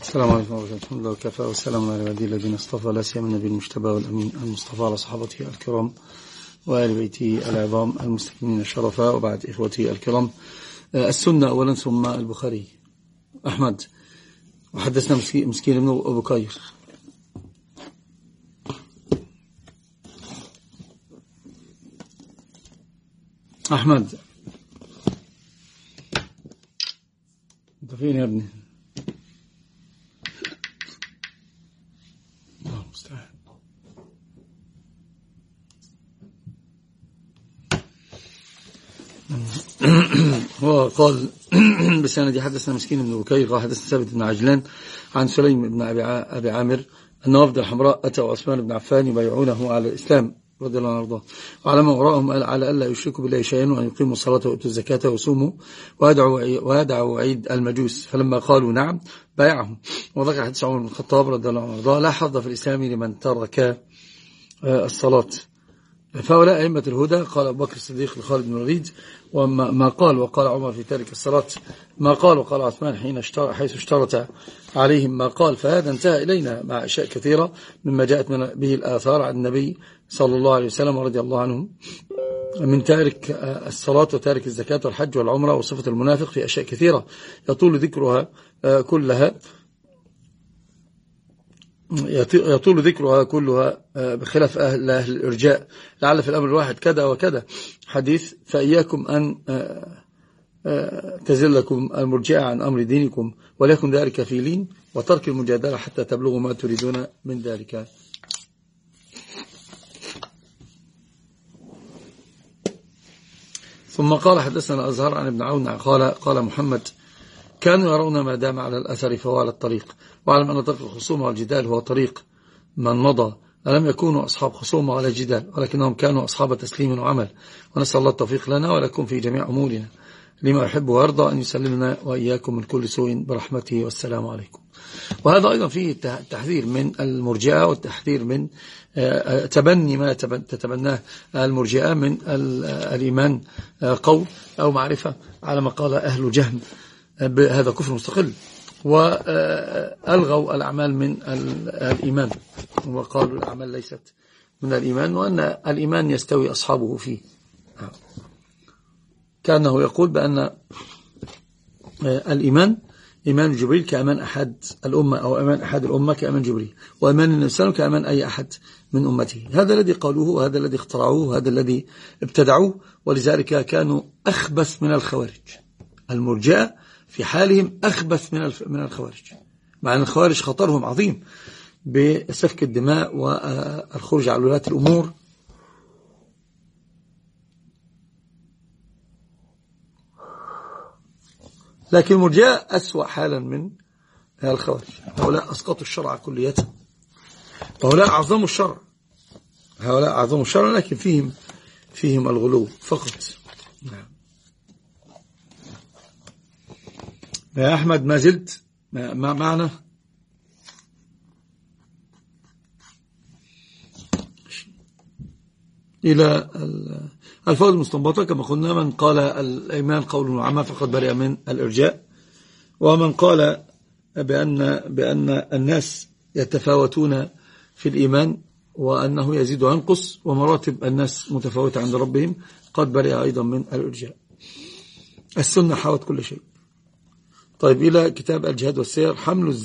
السلام عليكم ورحمة الله وبركاته. الحمد لله وكفى والسلام على عباده الذين اصطفى، لا سيما النبي المجتبى والأمين المصطفى على صحابته الكرام وآل بيته العظام المستكملين الشرفاء، وبعد إخوتي الكرام. السنة أولا ثم البخاري. أحمد، وحدثنا مسكين بن بكير. أحمد أنت فين يا ابني؟ الله المستعان. هو قال بسند حدثنا مسكين بن بكير قال حدثنا ثابت بن عجلان عن سليم بن أبي عامر أن وفد الحمراء أتوا عثمان بن عفان يبايعونه على الإسلام رضي الله عنه وارضاه، وعلى ما وراءهم على ألا يشركوا بالله شيئا، وأن يقيموا الصلاة ويؤتوا الزكاة ويصوموا ويدعوا عيد المجوس. فلما قالوا نعم بايعهم. وذكر حديث عمر بن الخطاب رضي الله عنه وارضاه: لا حظ في الإسلام لمن ترك الصلاة. فهؤلاء أئمة الهدى. قال أبو بكر الصديق لخالد بن الوليد: وما قال وقال عمر في تارك الصلاة ما قال وقال عثمان حيث اشترط عليهم ما قال. فهذا انتهى إلينا مع أشياء كثيرة مما جاءت به الآثار عن النبي صلى الله عليه وسلم ورضي الله عنه من تارك الصلاة وتارك الزكاة والحج والعمرة وصفة المنافق في أشياء كثيرة يطول ذكرها كلها بخلاف أهل الإرجاء، لعل في الأمر الواحد كذا وكذا حديث. فإياكم أن تزلكم المرجئة عن أمر دينكم، وليكن ذلك في لين وترك المجادلة حتى تبلغوا ما تريدون من ذلك. ثم قال حدثنا الأزهر عن ابن عون قال محمد: كانوا يرون ما دام على الأثر فهو على الطريق، وعلم أن طريق الخصومة والجدال هو طريق من مضى. ألم يكونوا أصحاب خصومة ولا جدال، ولكنهم كانوا أصحاب تسليم وعمل. ونسأل الله التوفيق لنا ولكم في جميع أمورنا لما يحب ويرضى، أن يسلمنا وإياكم من كل سوء برحمته، والسلام عليكم. وهذا أيضا فيه التحذير من المرجئة والتحذير من تبني ما تتبناه المرجئة من الإيمان قول أو معرفة، على ما قال أهل جهم هذا كفر مستقل، وألغوا الأعمال من الإيمان، وقالوا الأعمال ليست من الإيمان، وأن الإيمان يستوي أصحابه فيه. كأنه يقول بأن الإيمان إيمان جبريل كأمان أحد الأمة، أو أمان أحد الأمة كأمان جبريل، وأمان الإنسان كأمان أي أحد من أمته. هذا الذي قالوه، وهذا الذي اخترعوه، وهذا الذي ابتدعوه، ولذلك كانوا أخبث من الخوارج. المرجئة في حالهم أخبث من الخوارج، مع أن الخوارج خطرهم عظيم بسفك الدماء والخروج على ولاة الأمور. لكن المرجئة أسوأ حالا من الخوارج. هؤلاء أسقطوا الشرع كلية، وهؤلاء أعظموا الشرع، لكن فيهم الغلو فقط. يا أحمد ما زلت معنا؟ إلى الفوائد المستنبطة. كما قلنا: من قال الإيمان قول وعمل فقد برئ من الإرجاء، ومن قال بأن الناس يتفاوتون في الإيمان وأنه يزيد وينقص ومراتب الناس متفاوتة عند ربهم قد برئ أيضا من الإرجاء. السنة حوت كل شيء. طيب، إلى كتاب الجهاد والسير. حمل